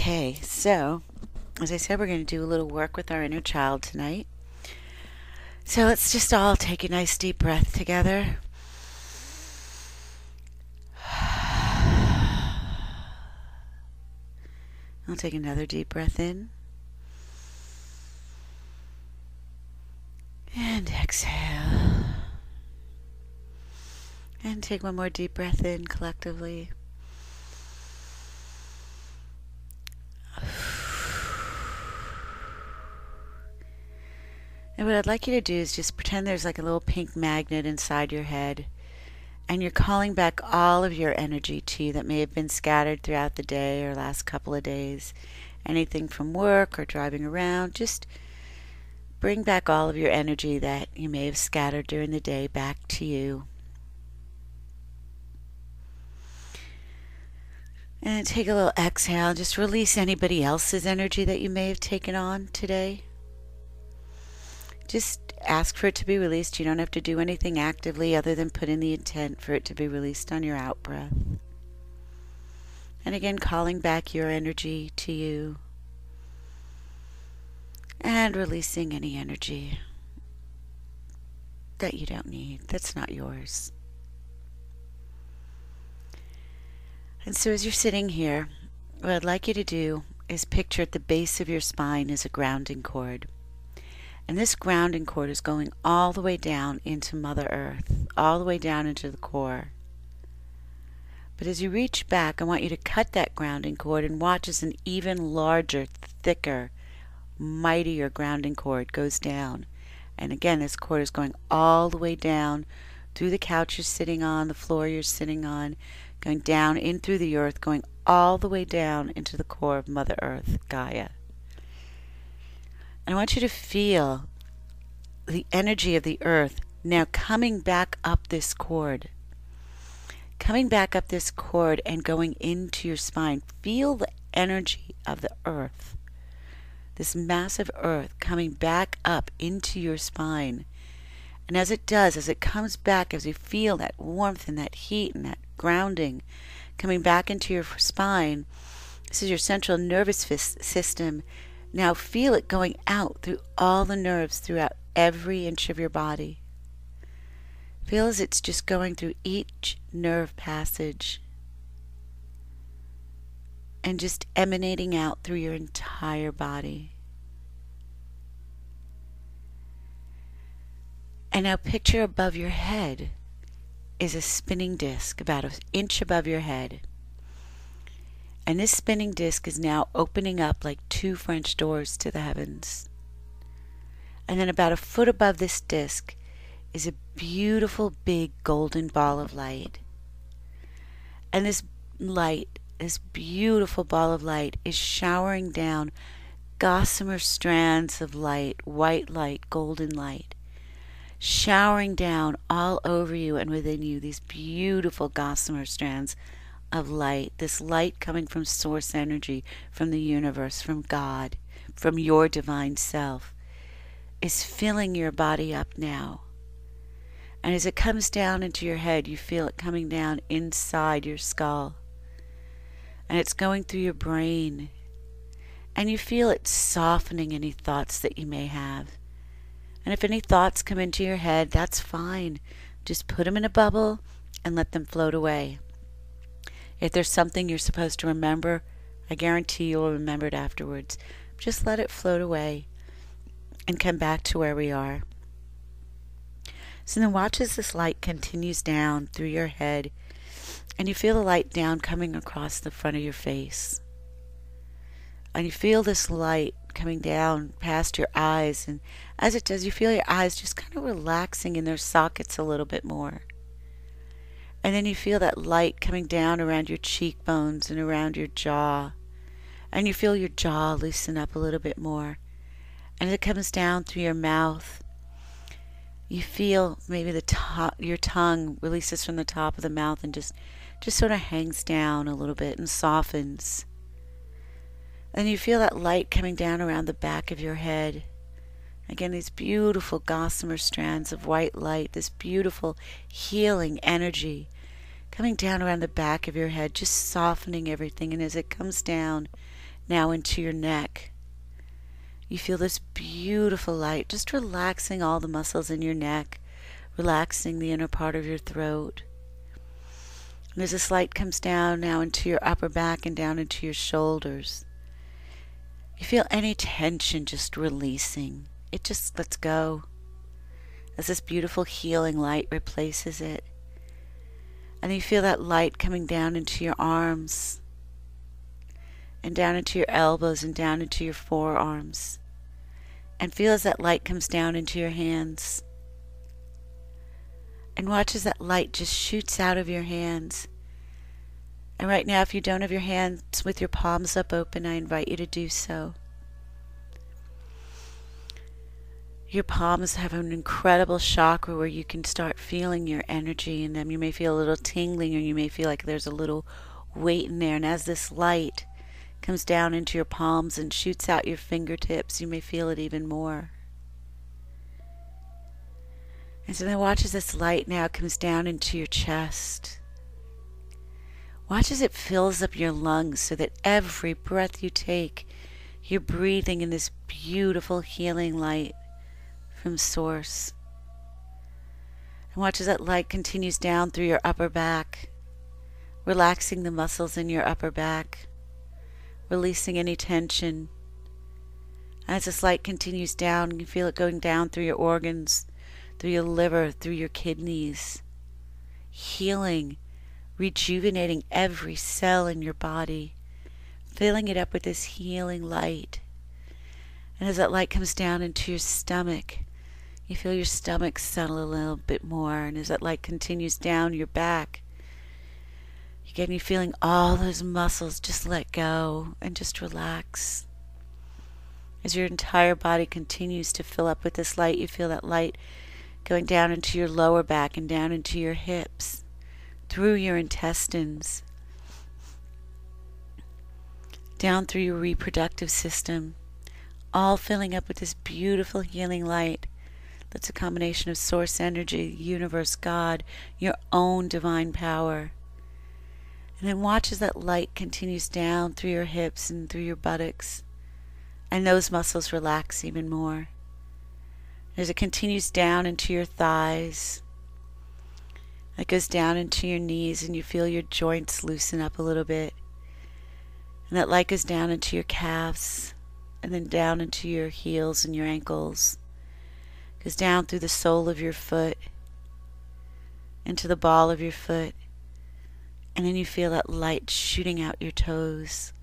Okay, so as I said, we're going to do a little work with our inner child tonight. So let's just all take a nice deep breath together. I'll take another deep breath in. And exhale. And take one more deep breath in collectively. And what I'd like you to do is just pretend there's like a little pink magnet inside your head, and you're calling back all of your energy to you that may have been scattered throughout the day or last couple of days. Anything from work or driving around, just bring back all of your energy that you may have scattered during the day back to you. And take a little exhale. Just release anybody else's energy that you may have taken on today. Just ask for it to be released. You don't have to do anything actively other than put in the intent for it to be released on your out breath. And again, calling back your energy to you. And releasing any energy that you don't need, that's not yours. And so as you're sitting here, what I'd like you to do is picture at the base of your spine is a grounding cord. And this grounding cord is going all the way down into Mother Earth, all the way down into the core. But as you reach back, I want you to cut that grounding cord and watch as an even larger, thicker, mightier grounding cord goes down. And again, this cord is going all the way down through the couch you're sitting on, the floor you're sitting on, going down in through the earth, going all the way down into the core of Mother Earth, Gaia. And I want you to feel the energy of the earth now coming back up this cord. Coming back up this cord and going into your spine. Feel the energy of the earth. This massive earth coming back up into your spine. And as it does, as it comes back, as you feel that warmth and that heat and that grounding coming back into your spine, this is your central nervous system. Now feel it going out through all the nerves throughout every inch of your body. Feel as it's just going through each nerve passage and just emanating out through your entire body. And now picture above your head is a spinning disc about an inch above your head. And this spinning disc is now opening up like two French doors to the heavens. And then about a foot above this disc is a beautiful big golden ball of light. And this light, this beautiful ball of light, is showering down gossamer strands of light, white light, golden light, showering down all over you and within you, these beautiful gossamer strands of light, this light coming from source energy, from the universe, from God, from your divine self, is filling your body up now. And as it comes down into your head, you feel it coming down inside your skull. And it's going through your brain. And you feel it softening any thoughts that you may have. And if any thoughts come into your head, that's fine. Just put them in a bubble and let them float away. If there's something you're supposed to remember, I guarantee you'll remember it afterwards. Just let it float away and come back to where we are. So then watch as this light continues down through your head, and you feel the light down coming across the front of your face. And you feel this light coming down past your eyes, and as it does, you feel your eyes just kind of relaxing in their sockets a little bit more. And then you feel that light coming down around your cheekbones and around your jaw. And you feel your jaw loosen up a little bit more. And it comes down through your mouth. You feel maybe your tongue releases from the top of the mouth and just sort of hangs down a little bit and softens. And you feel that light coming down around the back of your head. Again, these beautiful gossamer strands of white light, this beautiful healing energy coming down around the back of your head, just softening everything. And as it comes down, now into your neck. You feel this beautiful light, just relaxing all the muscles in your neck, relaxing the inner part of your throat. And as this light comes down now into your upper back and down into your shoulders, you feel any tension just releasing. It just lets go as this beautiful healing light replaces it. And you feel that light coming down into your arms and down into your elbows and down into your forearms. And feel as that light comes down into your hands. And watch as that light just shoots out of your hands. And right now, if you don't have your hands with your palms up open, I invite you to do so. Your palms have an incredible chakra where you can start feeling your energy in them. You may feel a little tingling, or you may feel like there's a little weight in there. And as this light comes down into your palms and shoots out your fingertips, you may feel it even more. And so then watch as this light now comes down into your chest. Watch as it fills up your lungs so that every breath you take, you're breathing in this beautiful healing light from Source. And watch as that light continues down through your upper back, relaxing the muscles in your upper back, releasing any tension. As this light continues down, you feel it going down through your organs, through your liver, through your kidneys, healing, rejuvenating every cell in your body, filling it up with this healing light. And as that light comes down into your stomach, you feel your stomach settle a little bit more. And as that light continues down your back, you're feeling all those muscles just let go and just relax. As your entire body continues to fill up with this light, you feel that light going down into your lower back and down into your hips, through your intestines, down through your reproductive system, all filling up with this beautiful healing light that's a combination of Source energy, universe, God, your own divine power. And then watch as that light continues down through your hips and through your buttocks, and those muscles relax even more. As it continues down into your thighs, it goes down into your knees, and you feel your joints loosen up a little bit. And that light goes down into your calves, and then down into your heels and your ankles. It goes down through the sole of your foot, into the ball of your foot. And then you feel that light shooting out your toes.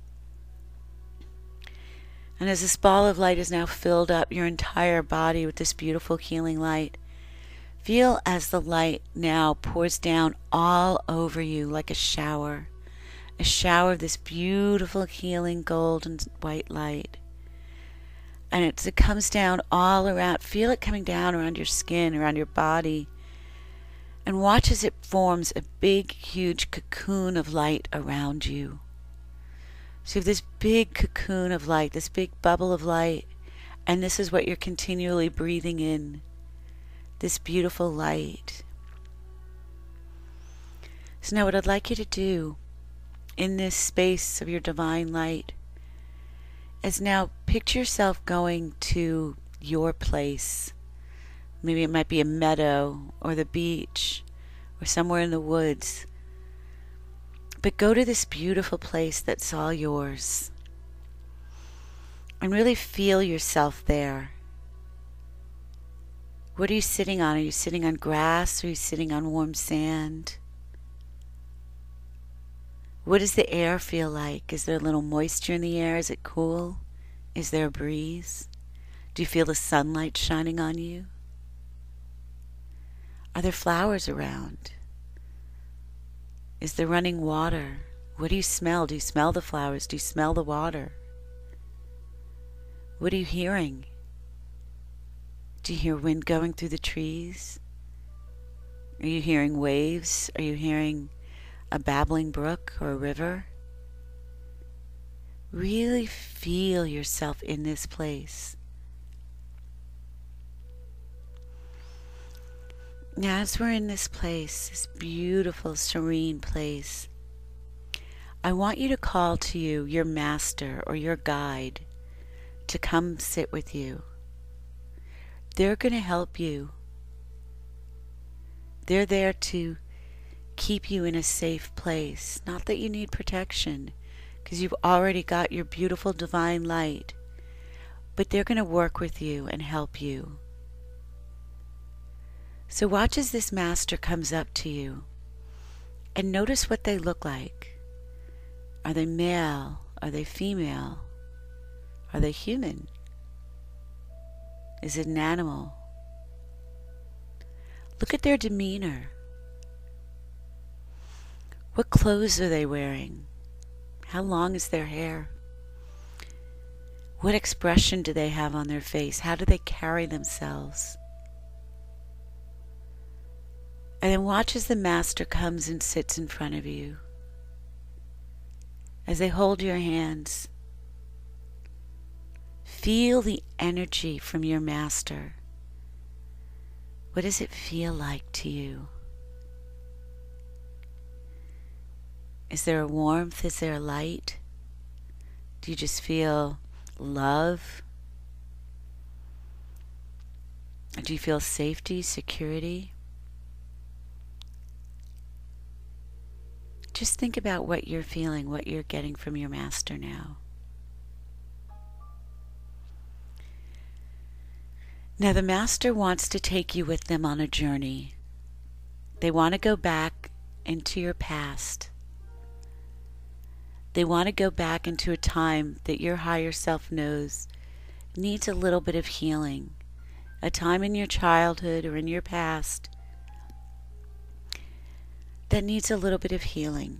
And as this ball of light is now filled up your entire body with this beautiful healing light, feel as the light now pours down all over you like a shower of this beautiful healing golden white light. And it comes down all around. Feel it coming down around your skin, around your body. And watch as it forms a big, huge cocoon of light around you. So you have this big cocoon of light, this big bubble of light, and this is what you're continually breathing in, this beautiful light. So now what I'd like you to do in this space of your divine light is now picture yourself going to your place. Maybe it might be a meadow or the beach or somewhere in the woods. But go to this beautiful place that's all yours. And really feel yourself there. What are you sitting on? Are you sitting on grass? Or are you sitting on warm sand? What does the air feel like? Is there a little moisture in the air? Is it cool? Is there a breeze? Do you feel the sunlight shining on you? Are there flowers around? Is there running water? What do you smell? Do you smell the flowers? Do you smell the water? What are you hearing? Do you hear wind going through the trees? Are you hearing waves? Are you hearing a babbling brook or a river? Really feel yourself in this place. Now, as we're in this place, this beautiful, serene place, I want you to call to you your master or your guide to come sit with you. They're going to help you. They're there to keep you in a safe place. Not that you need protection, because you've already got your beautiful divine light. But they're going to work with you and help you. So watch as this master comes up to you and notice what they look like. Are they male? Are they female? Are they human? Is it an animal? Look at their demeanor. What clothes are they wearing? How long is their hair? What expression do they have on their face? How do they carry themselves? And then watch as the master comes and sits in front of you. As they hold your hands, feel the energy from your master. What does it feel like to you? Is there a warmth? Is there a light? Do you just feel love? Or do you feel safety, security? Just think about what you're feeling, what you're getting from your master now. Now the master wants to take you with them on a journey. They want to go back into your past. They want to go back into a time that your higher self knows needs a little bit of healing. A time in your childhood or in your past that needs a little bit of healing.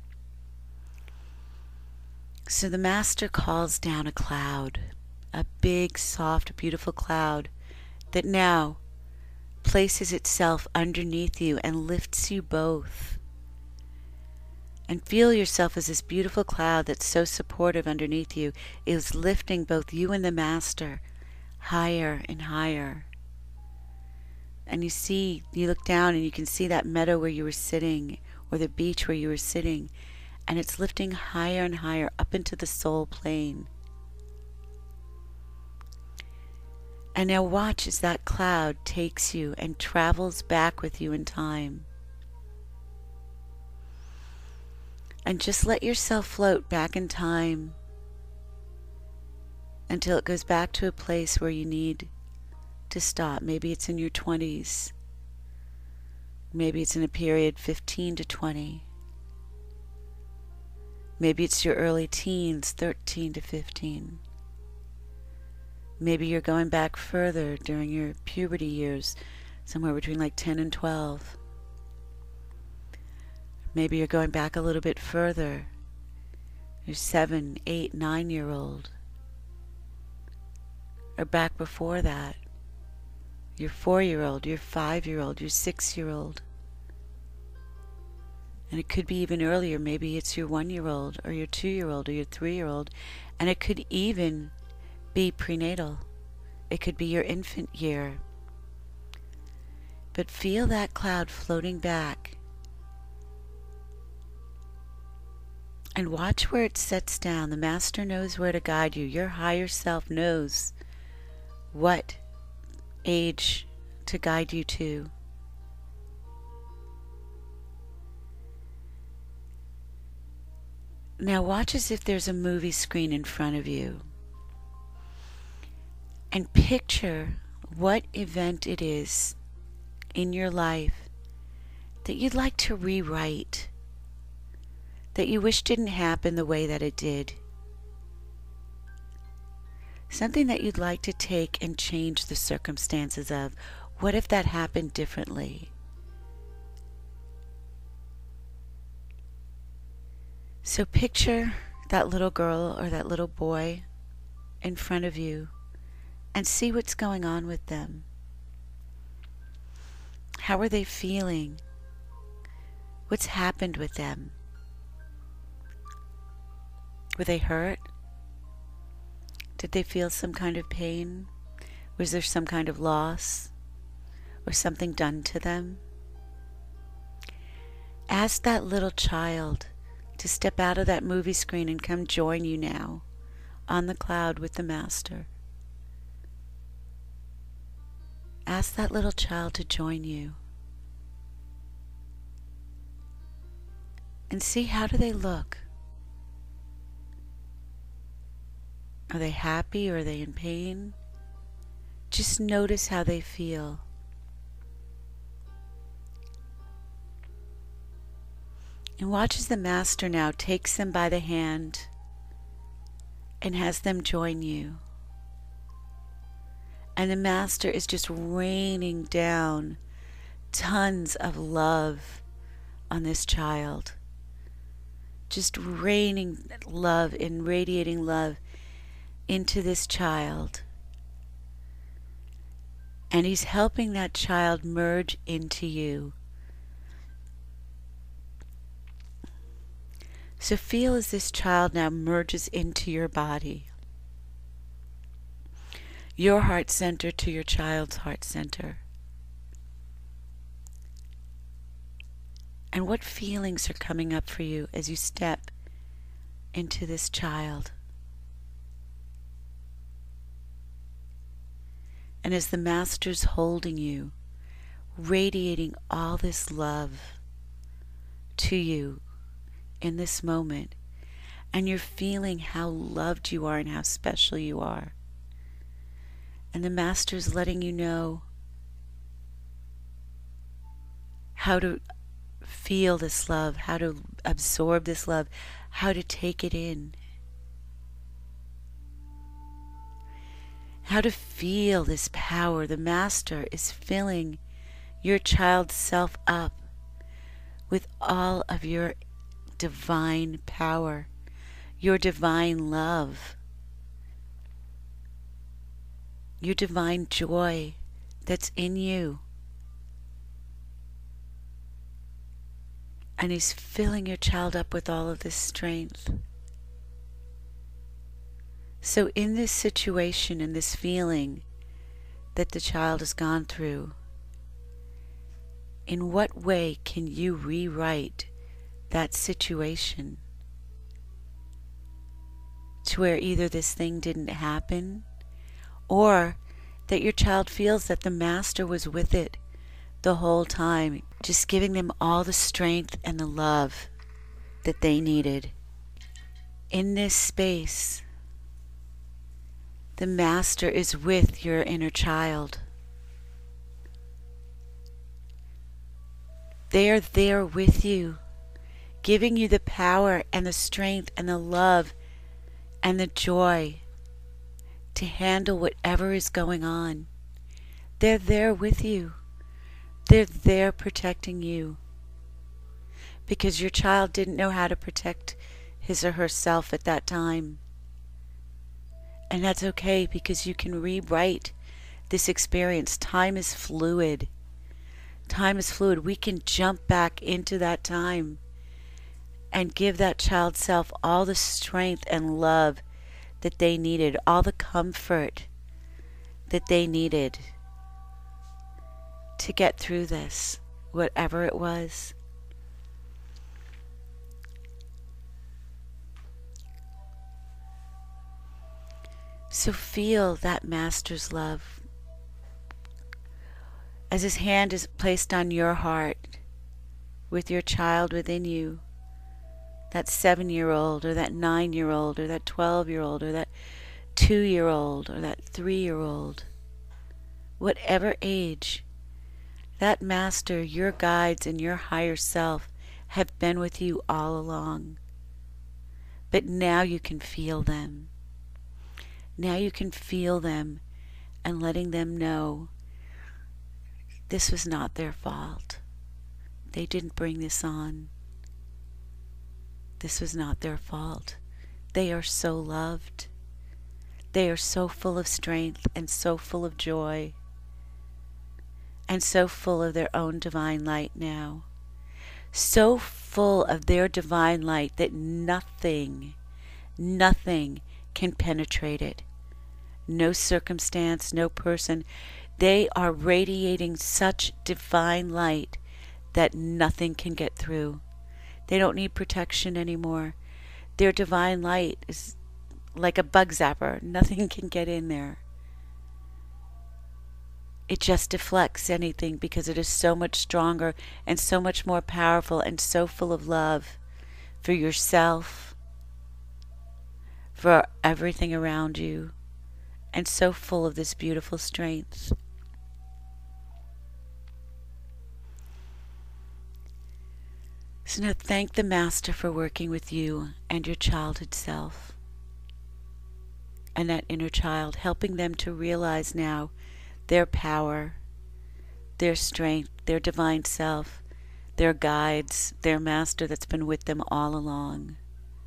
So the master calls down a cloud, a big, soft, beautiful cloud that now places itself underneath you and lifts you both. And feel yourself as this beautiful cloud that's so supportive underneath you is lifting both you and the master higher and higher. And you look down and you can see that meadow where you were sitting, or the beach where you were sitting, and it's lifting higher and higher up into the soul plane. And now watch as that cloud takes you and travels back with you in time. And just let yourself float back in time until it goes back to a place where you need to stop. Maybe it's in your 20s. Maybe it's in a period 15 to 20. Maybe it's your early teens, 13 to 15. Maybe you're going back further during your puberty years, somewhere between like 10 and 12. Maybe you're going back a little bit further. You're 7, 8, 9-year-old. Or back before that. Your 4-year-old, your 5-year-old, your 6-year-old. And it could be even earlier. Maybe it's your 1-year-old or your 2-year-old or your 3-year-old. And it could even be prenatal. It could be your infant year. But feel that cloud floating back. And watch where it sets down. The master knows where to guide you. Your higher self knows what age to guide you to. Now watch as if there's a movie screen in front of you. And picture what event it is in your life that you'd like to rewrite, that you wish didn't happen the way that it did. Something that you'd like to take and change the circumstances of. What if that happened differently? So picture that little girl or that little boy in front of you and see what's going on with them. How are they feeling? What's happened with them? Were they hurt? Did they feel some kind of pain? Was there some kind of loss or something done to them? Ask that little child, to step out of that movie screen and come join you now on the cloud with the Master. Ask that little child to join you. And see, how do they look? Are they happy or are they in pain? Just notice how they feel. And watch as the Master now takes them by the hand and has them join you. And the Master is just raining down tons of love on this child. Just raining love and radiating love into this child. And he's helping that child merge into you. So feel as this child now merges into your body. Your heart center to your child's heart center. And what feelings are coming up for you as you step into this child? And as the Master's holding you, radiating all this love to you in this moment, and you're feeling how loved you are and how special you are. And the Master's letting you know how to feel this love, how to absorb this love, how to take it in. How to feel this power. The Master is filling your child's self up with all of your divine power, your divine love, your divine joy that's in you. And he's filling your child up with all of this strength. So in this situation, in this feeling that the child has gone through, in what way can you rewrite that situation to where either this thing didn't happen, or that your child feels that the Master was with it the whole time, just giving them all the strength and the love that they needed. In this space, the Master is with your inner child. They are there with you, giving you the power and the strength and the love and the joy to handle whatever is going on. They're there with you. They're there protecting you. Because your child didn't know how to protect his or herself at that time. And that's okay, because you can rewrite this experience. Time is fluid. Time is fluid. We can jump back into that time and give that child self all the strength and love that they needed, all the comfort that they needed to get through this, whatever it was. So feel that Master's love as his hand is placed on your heart with your child within you, that 7-year-old or that 9-year-old or that 12-year-old or that 2-year-old or that 3-year-old, whatever age. That Master, your guides, and your higher self have been with you all along. But now you can feel them. Now you can feel them and letting them know this was not their fault. They didn't bring this on. This was not their fault. They are so loved. They are so full of strength and so full of joy, and so full of their own divine light now. So full of their divine light that nothing can penetrate it. No circumstance, no person. They are radiating such divine light that nothing can get through. They don't need protection anymore. Their divine light is like a bug zapper. Nothing can get in there. It just deflects anything because it is so much stronger and so much more powerful and so full of love for yourself, for everything around you, and so full of this beautiful strength. So now thank the Master for working with you and your childhood self and that inner child, helping them to realize now their power, their strength, their divine self, their guides, their Master that's been with them all along.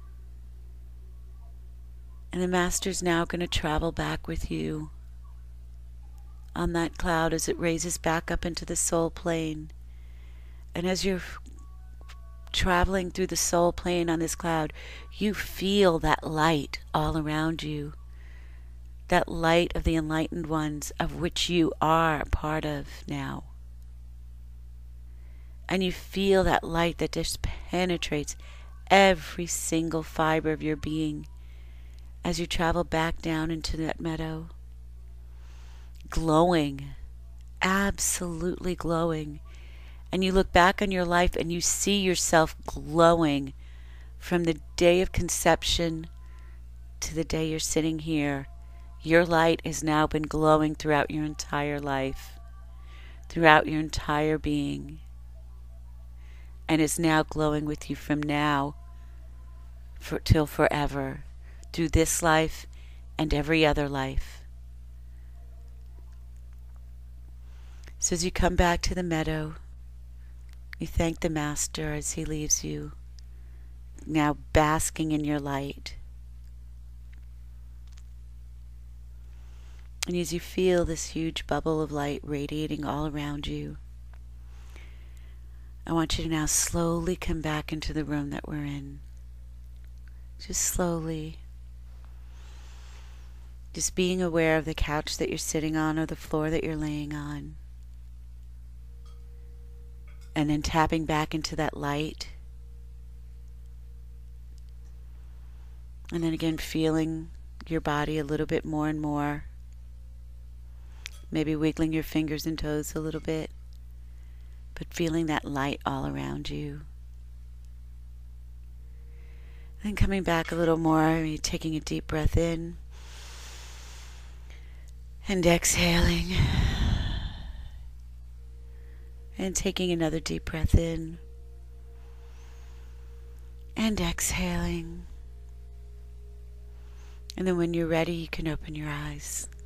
And the Master's now going to travel back with you on that cloud as it raises back up into the soul plane. And as you're traveling through the soul plane on this cloud, you feel that light all around you. That light of the enlightened ones of which you are a part of now. And you feel that light that just penetrates every single fiber of your being as you travel back down into that meadow. Glowing, absolutely glowing. And you look back on your life and you see yourself glowing from the day of conception to the day you're sitting here. Your light has now been glowing throughout your entire life, throughout your entire being, and is now glowing with you from now till forever, through this life and every other life. So as you come back to the meadow, you thank the Master as he leaves you, now basking in your light. And as you feel this huge bubble of light radiating all around you, I want you to now slowly come back into the room that we're in. Just slowly. Just being aware of the couch that you're sitting on or the floor that you're laying on. And then tapping back into that light. And then again feeling your body a little bit more and more. Maybe wiggling your fingers and toes a little bit, but feeling that light all around you. Then coming back a little more, taking a deep breath in and exhaling. And taking another deep breath in and exhaling. And then when you're ready, you can open your eyes.